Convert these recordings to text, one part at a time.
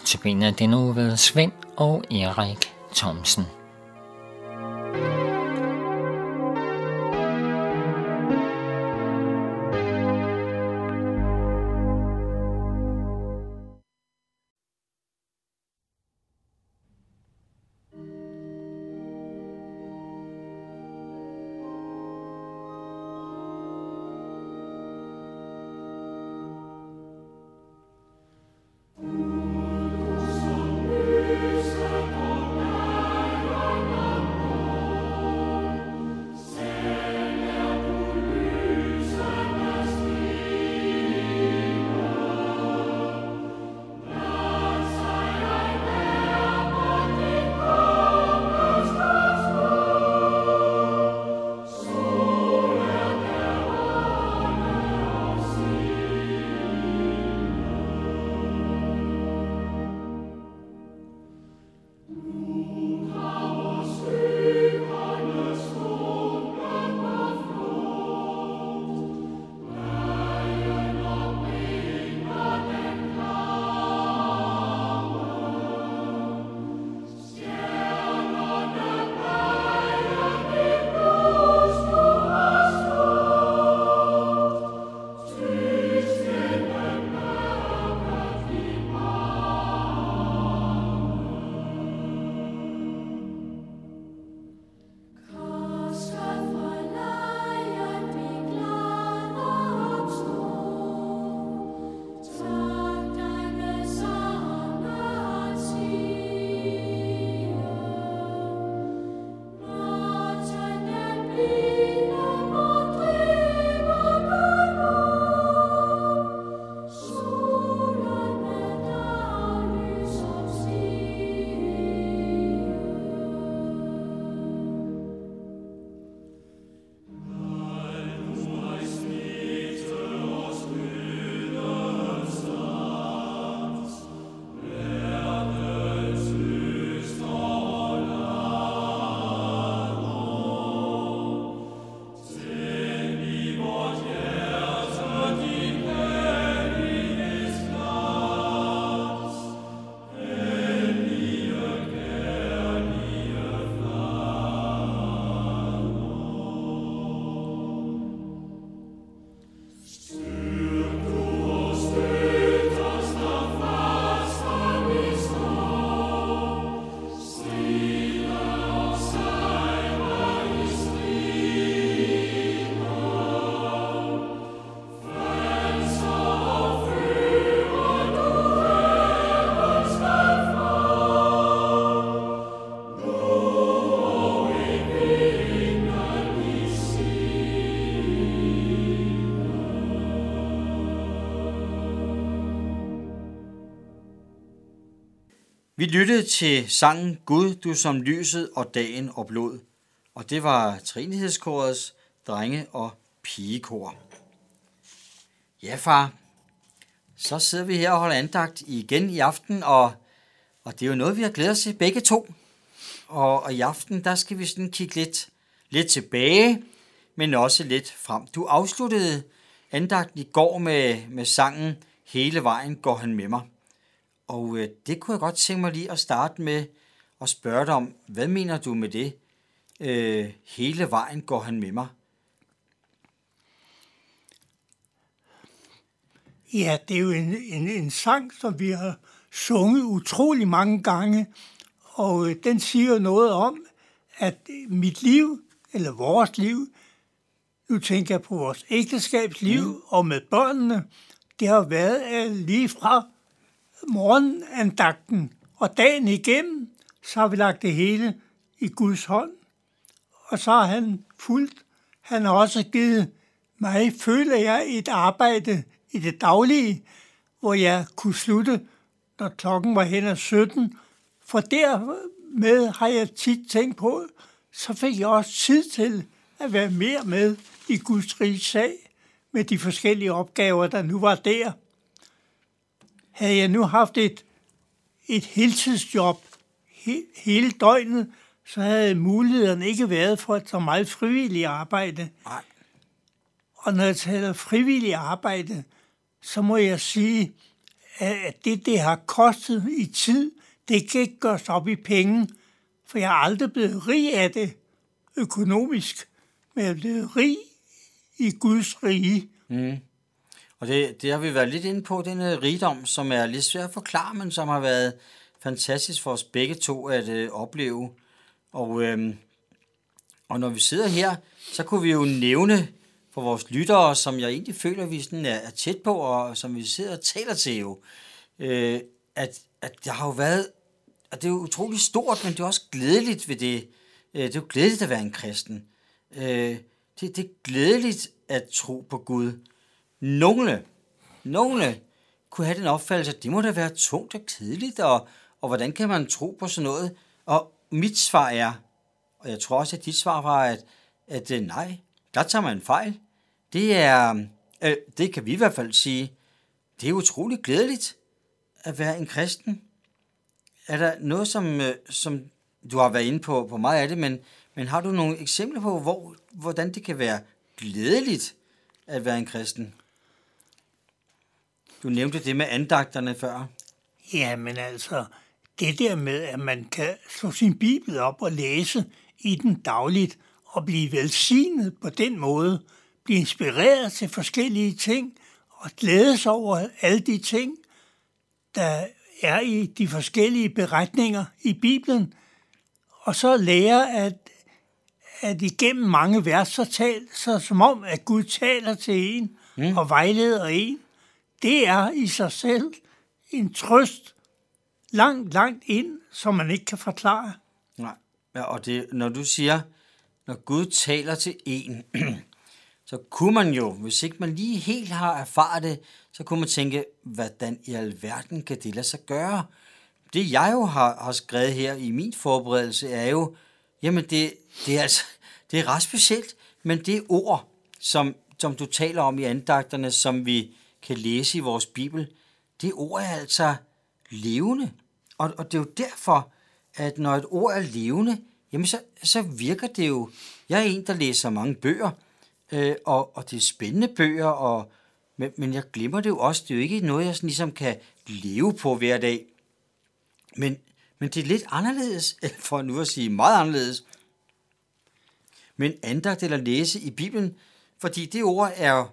Notabene den uge ved Svend og Erik Thomsen. Vi lyttede til sangen Gud, du som lyset og dagen og blod, og det var Trinighedskorets drenge- og pigekor. Ja, far, så sidder vi her og holder andagt igen i aften, og det er jo noget, vi har glædet os til begge to. Og i aften, der skal vi sådan kigge lidt tilbage, men også lidt frem. Du afsluttede andagten i går med sangen Hele vejen går han med mig. Og det kunne jeg godt tænke mig lige at starte med at spørge dig om, hvad mener du med det? Hele vejen går han med mig. Ja, det er jo en sang, som vi har sunget utrolig mange gange, og den siger noget om, at mit liv, eller vores liv, nu tænker jeg på vores ægteskabsliv og med børnene, det har været lige fra morgenandagten og dagen igennem, så har vi lagt det hele i Guds hånd. Og så har han fulgt. Han har også givet mig, føler jeg, et arbejde i det daglige, hvor jeg kunne slutte, når klokken var hen ad 17. For dermed har jeg tit tænkt på, så fik jeg også tid til at være mere med i Guds riges sag, med de forskellige opgaver, der nu var der. Havde jeg nu haft et heltidsjob hele døgnet, så havde mulighederne ikke været for så meget frivillig arbejde. Nej. Og når jeg taler frivillig arbejde, så må jeg sige, at det har kostet i tid, det kan ikke gøres op i penge, for jeg er aldrig blevet rig af det økonomisk, men jeg er blevet rig i Guds rige. Og det har vi været lidt inde på, den rigdom, som er lidt svær at forklare, men som har været fantastisk for os begge to at opleve. Og når vi sidder her, så kunne vi jo nævne for vores lyttere, som jeg egentlig føler, vi sådan er tæt på, og som vi sidder og taler til jo, at der har jo været, og det er jo utroligt stort, men det er også glædeligt ved det. Det er jo glædeligt at være en kristen. Det er glædeligt at tro på Gud. Nogle kunne have den opfattelse, at det må da være tungt og kedeligt, og hvordan kan man tro på sådan noget? Og mit svar er, og jeg tror også, at dit svar var, at nej, der tager man fejl. Det kan vi i hvert fald sige, det er utroligt glædeligt at være en kristen. Er der noget, som du har været inde på meget af det, men har du nogle eksempler på, hvordan det kan være glædeligt at være en kristen? Du nævnte det med andagterne før. Ja, men altså, det der med, at man kan slå sin bibel op og læse i den dagligt, og blive velsignet på den måde, blive inspireret til forskellige ting, og glæde sig over alle de ting, der er i de forskellige beretninger i Bibelen, og så lære, at igennem mange vers, så som om, at Gud taler til en og vejleder en. Det er i sig selv en trøst langt ind, som man ikke kan forklare. Nej, ja, og det, når du siger, når Gud taler til en, så kunne man jo, hvis ikke man lige helt har erfaret det, så kunne man tænke, hvordan i alverden kan det lade sig gøre? Det jeg jo har skrevet her i min forberedelse, er jo, jamen det er ret specielt, men det ord, som du taler om i andagterne, som vi kan læse i vores Bibel, det ord er altså levende. Og det er jo derfor, at når et ord er levende, jamen så virker det jo. Jeg er en, der læser mange bøger, og det er spændende bøger, men jeg glemmer det jo også. Det er jo ikke noget, jeg sådan ligesom kan leve på hver dag. Men det er lidt anderledes, for nu at sige meget anderledes. Men andagt eller læse i Bibelen, fordi det ord er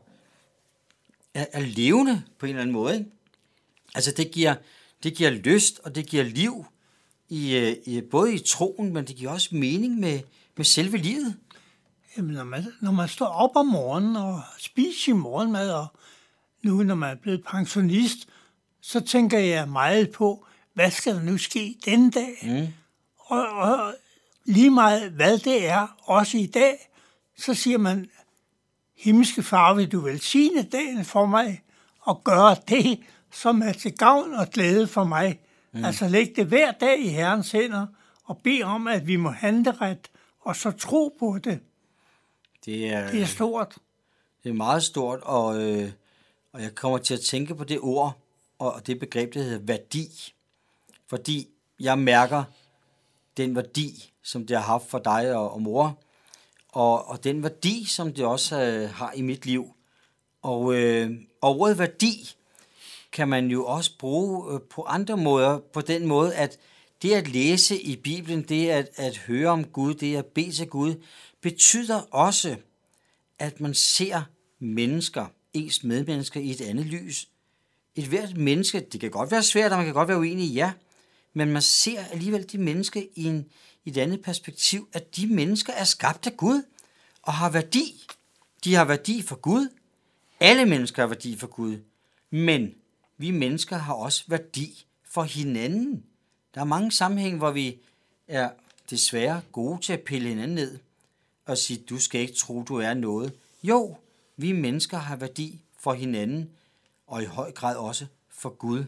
levende på en eller anden måde. Ikke? Altså det giver lyst, og det giver liv, både i troen, men det giver også mening med selve livet. Jamen, når man står op om morgenen og spiser sin morgenmad, og nu når man er blevet pensionist, så tænker jeg meget på, hvad skal der nu ske denne dag? Og lige meget hvad det er, også i dag, så siger man, himmelske far, vil du velsigne dagen for mig, og gøre det, som er til gavn og glæde for mig. Altså læg det hver dag i Herrens hænder, og bed om, at vi må handle ret, og så tro på det. Det er stort. Det er meget stort, og jeg kommer til at tænke på det ord, og det begreb, der hedder værdi. Fordi jeg mærker den værdi, som det har haft for dig og mor, og den værdi, som det også har i mit liv. Og ordet værdi kan man jo også bruge på andre måder, på den måde, at det at læse i Bibelen, det at høre om Gud, det at bede til Gud, betyder også, at man ser mennesker, ens medmennesker, i et andet lys. Et hvert menneske, det kan godt være svært, og man kan godt være uenig, ja, men man ser alligevel de mennesker i et andet perspektiv, at de mennesker er skabt af Gud og har værdi. De har værdi for Gud. Alle mennesker har værdi for Gud. Men vi mennesker har også værdi for hinanden. Der er mange sammenhænge, hvor vi er desværre gode til at pille hinanden ned og sige, du skal ikke tro, du er noget. Jo, vi mennesker har værdi for hinanden, og i høj grad også for Gud.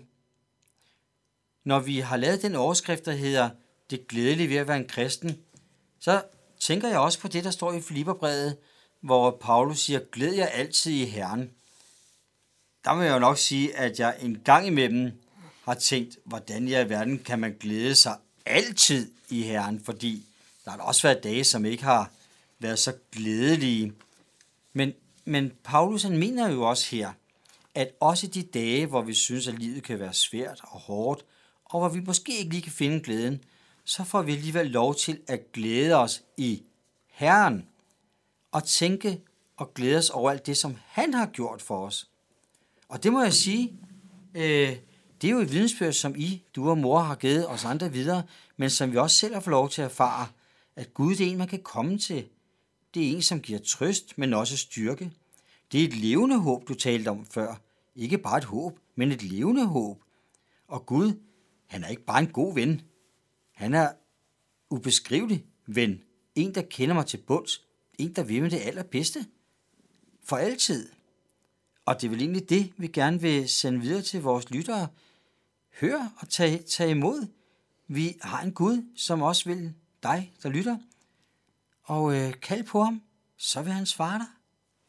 Når vi har lavet den overskrift, der hedder, det glædelige ved at være en kristen, så tænker jeg også på det, der står i Filipperbrevet, hvor Paulus siger, glæd jer altid i Herren. Der må jeg jo nok sige, at jeg en gang imellem har tænkt, hvordan i verden kan man glæde sig altid i Herren, fordi der har også været dage, som ikke har været så glædelige. Men Paulus han mener jo også her, at også de dage, hvor vi synes, at livet kan være svært og hårdt, og hvor vi måske ikke lige kan finde glæden, så får vi alligevel lov til at glæde os i Herren og tænke og glæde os over alt det, som han har gjort for os. Og det må jeg sige, det er jo et vidensbyrd, som du og mor har givet os andre videre, men som vi også selv har fået lov til at erfare, at Gud det er en, man kan komme til. Det er en, som giver trøst, men også styrke. Det er et levende håb, du talte om før. Ikke bare et håb, men et levende håb. Og Gud, han er ikke bare en god ven. Han er ubeskrivelig ven. En, der kender mig til bunds. En, der vil med det allerbedste. For altid. Og det er vel egentlig det, vi gerne vil sende videre til vores lyttere. Hør og tag imod. Vi har en Gud, som også vil dig, der lytter. Og kald på ham, så vil han svare dig.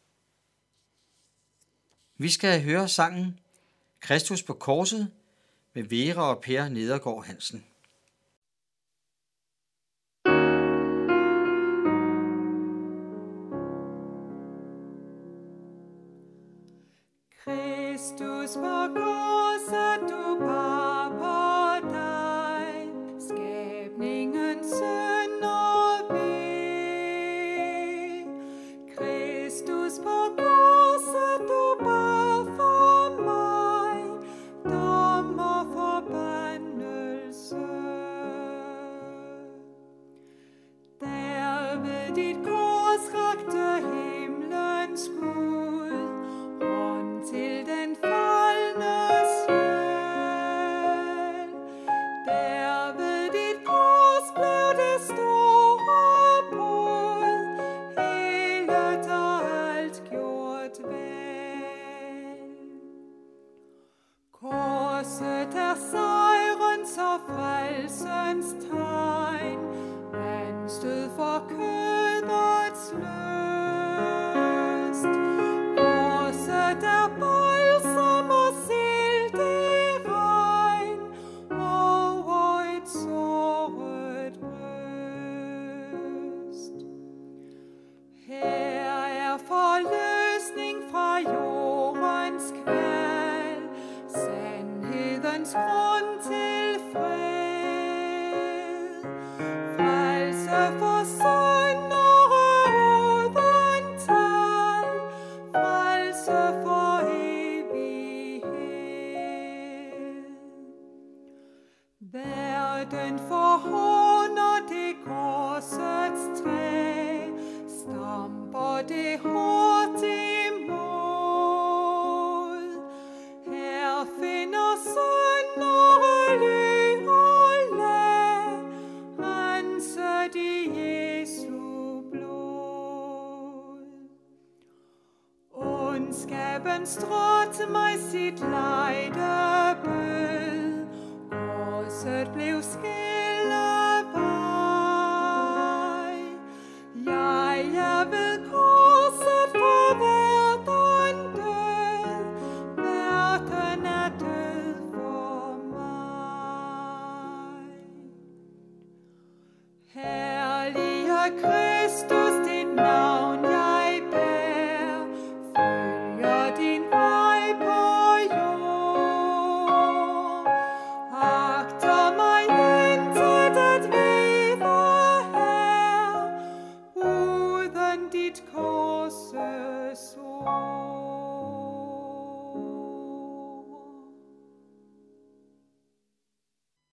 Vi skal høre sangen Kristus på korset med Vera og Per Nedergaard Hansen. Kristus på korset, du bar på dig, skabningens synd og ve. Kristus på korset, du bar for mig, dom og forbandelse. Der ved dit kors rakte himlens Gud til den faldne sjæl. Der ved dit kors blev det store brud, helet og alt gjort vel. Korset er sejrens og frelsens tegn, anstød for kødets lyst. Korset er balsam og silderegn over et såret bryst. Her er forløsning fra jordens kval, sandhedens grund til fred. Frelse for syndere uden tal, frelse for evighed. Verden forhåner det korsets træ, stamper det hårdt imod. Her finder syndere ly og lag, renset i Jesu blod. Ondskaben strådte mig sit lejde bød, korset blev skillevej. Jeg er ved korset for verden død, verden er død for mig. Herlige Kristus, dit navn jeg bær, følger din vej på jord. Agter mig intet at vide her, uden dit korses ord.